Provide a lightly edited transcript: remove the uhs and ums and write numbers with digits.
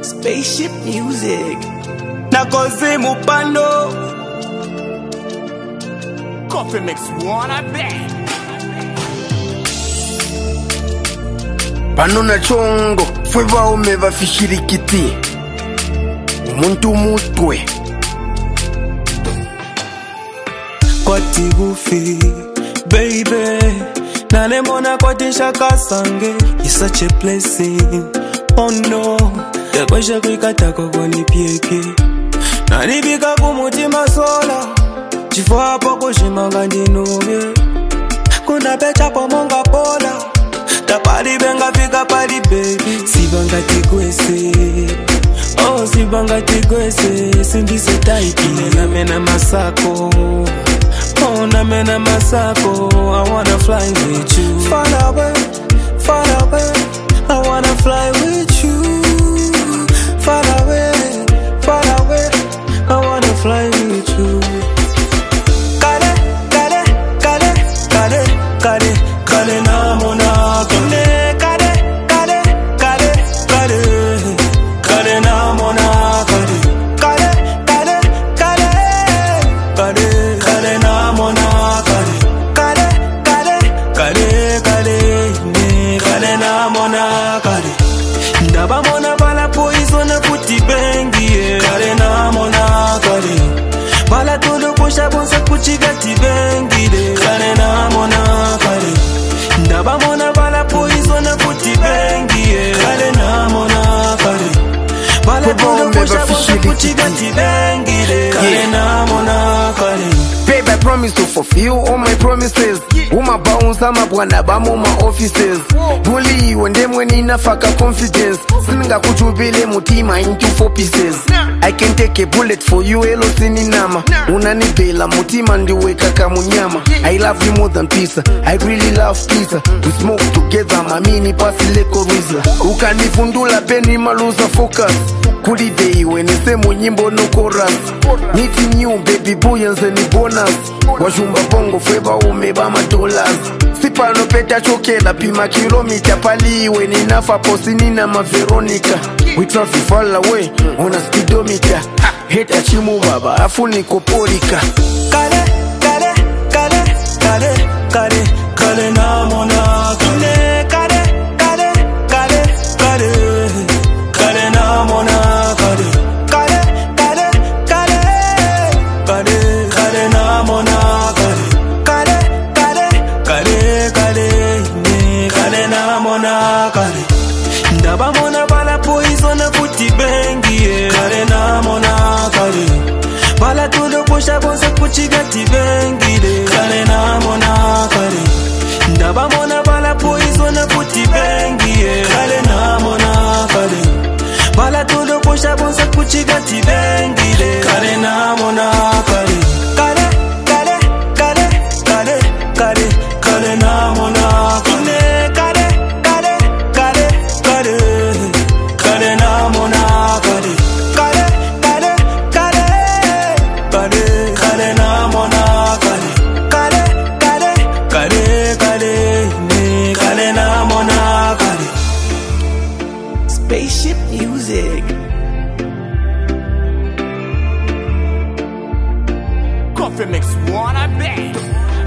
Spaceship music. Nakoze mupando Coffee mix wanna bang. Pano na chongo fwe baume bafishirikiti umuntu mutwe kwati bufi baby nalemona kwati shakasange. You're such a blessing. Oh no, yakwesha kuikatako kwani pieke nanibika kumutima sola chifo hapo kushimanga ndinove kuna pecha pomonga pola tapali benga fika pali baby sibanga tikwese. Oh sibanga tikwese sindise taiki mena masako. Oh na mena masako. I wanna fly with you far away, far away. I wanna fly with you far away, far away. I wanna fly with you. Kale, kale, kale, kale, kale, kale na mona kale, kale, kale, kale, kale, kale na mona kale, kale, kale, kale, kale, kale na mona kale, kale, kale, kale, kale, kale na mona kale. Ndaba mona bala poison puti bengi kale na mona kale. Bala tolo kusha bonsa kuchigati bengi de kale na mona kale. Ndaba mona bala poison puti bengi kale na mona kale. Bala tolo kusha bonsa kuchigati bengi de kale na mona kale. Babe, I promise to fulfill all my promises. Uma bounce ama bwana bamu ma offices. Bully wende mweni nafaka confidence. Sininga kutubile mutima into 4 pieces. I can take a bullet for you elo sininama. Unanibela mutima ndiwe kaka munyama. I love you more than pizza. I really love pizza. We smoke together mamini pasi leko rizla. Ukanifundula peni maluza focus. Kuli day when semu nyimbo no chorus. Meeting you baby boy and bonus. Wajumba bongo fweba umeba $. Sipano peta chokela pima kilomita pali we ninafa posi nina ma Veronica. We travel far away on a speedometer. Heta chimu baba afuni koporika. Kale, kale, kale, kale, kale, kale na mona kale, kale, kale, kale, kale, kale na mona kale, kale, kale, kale, kale, kale na mona kale, kale, kale, kale, kale, kale na mona kale. Ndaba mona bala poison puti bengi kale na mona kale. Bala tolo kusha bonsa kuchigati bengi de kale na mona kale. Ndaba mona bala poison puti bengi kale na mona kale. Bala tolo kusha bonsa kuchigati bengi de kale na mona kale. Kale, kale, kale, kale, kale, kale na mona kale, kale, kale, kale, kale, kale na mona kale, kale, kale, kale, kale, kale na mona kale, kale, kale, kale, kale, kale na mona kale. Spaceship music. Coffee mix wanna bang.